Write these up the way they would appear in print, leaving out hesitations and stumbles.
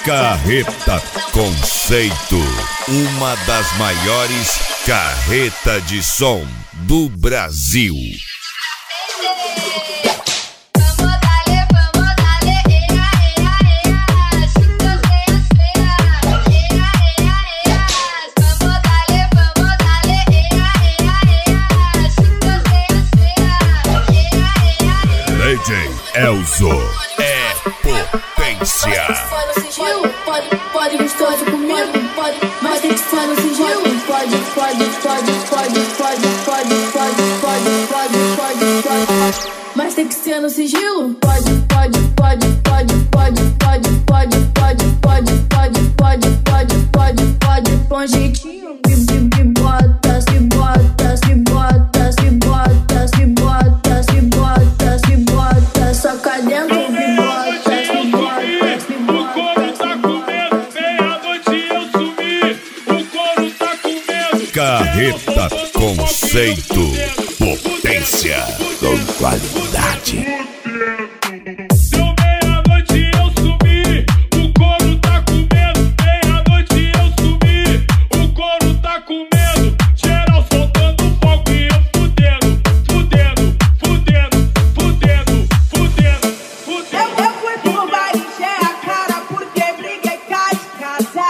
Carreta Conceito, uma das maiores carreta de som do Brasil. DJ Elzo é potência. Pode gostoso comigo, pode, mas tem que ser no sigilo. Pode, mas tem que ser no sigilo. Pode, com jeitinho. Se bota, se bota, se bota, se bota, se bota, se bota, se bota, só cá dentro. Carreta Conceito, potência com qualidade. Deu meia-noite eu sumi, o couro tá com medo. Meia-noite eu sumi, o couro tá com medo. Geral soltando fogo e eu fudendo. Eu fui pro bar e encher a cara porque briguei cá de casa.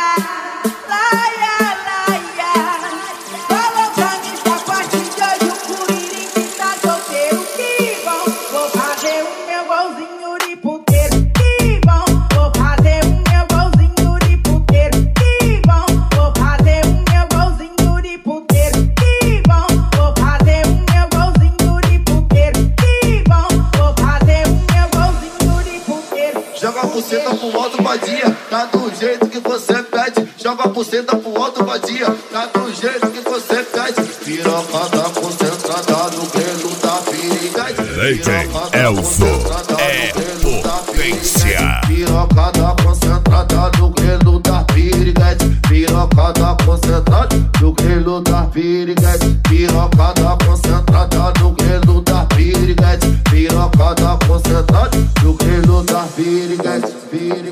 Falou pra mim que a partir de hoje o Curirim tá solteiro. Que bom, vou fazer o meu golzinho de puteiro. Que bom, vou fazer o meu golzinho de puteiro. Que bom, vou fazer o meu golzinho de puteiro. Que bom, vou fazer o meu golzinho de puteiro. Que bom, vou fazer o meu golzinho de puteiro. Joga a buceta pro alto, vadia, tá do jeito que você pede. Joga a buceta pro alto, vadia, tá do jeito que você pede. Piroca tá concentrada no grelo da piriguete. DJ Elzo é potência. Piroca tá concentrada no grelo da piriguete. Piroca tá concentrada no grelo da piriguete. Piroca tá concentrada no grelo da piriguete. Piroca tá concentrada no grelo da piriguete.